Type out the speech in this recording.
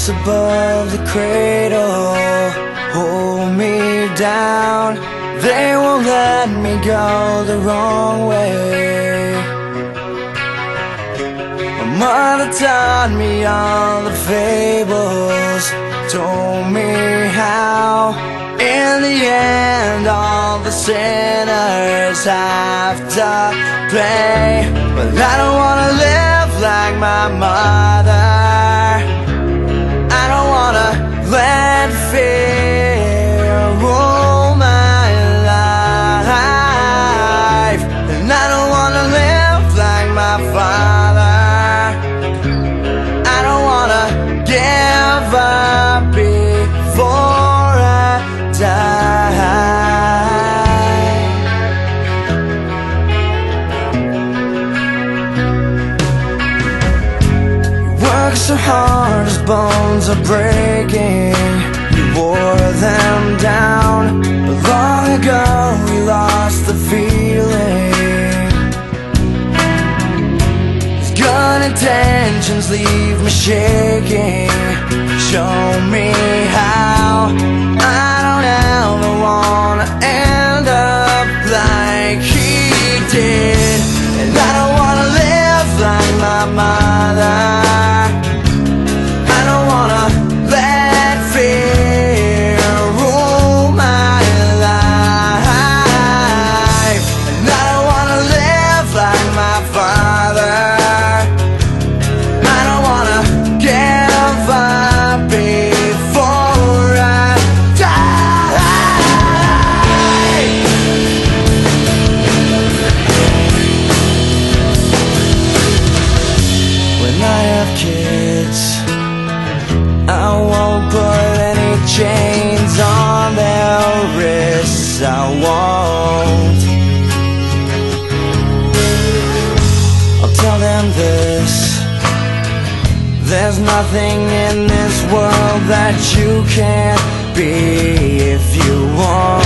rocks above the cradle hold me down. They won't let me go the wrong way. My mother taught me all the fables, told me how in the end all the sinners have to pay. But I don't wanna live like my mother. I don't wanna let fear rule my life, and I don't wanna live like my father. I don't wanna give up before I die. You work so hard, his bones are breaking. You wore them down, but long ago you lost the feeling. His good intentions leave me shaking. Show me how. I don't ever wanna end up like he did, and I don't wanna live like my mother. I don't wanna let fear rule my life, and I don't wanna live like my father. I don't wanna give up before I die. When I have kids, I won't put any chains on their wrists. I won't. I'll tell them this: there's nothing in this world that you can't be if you want.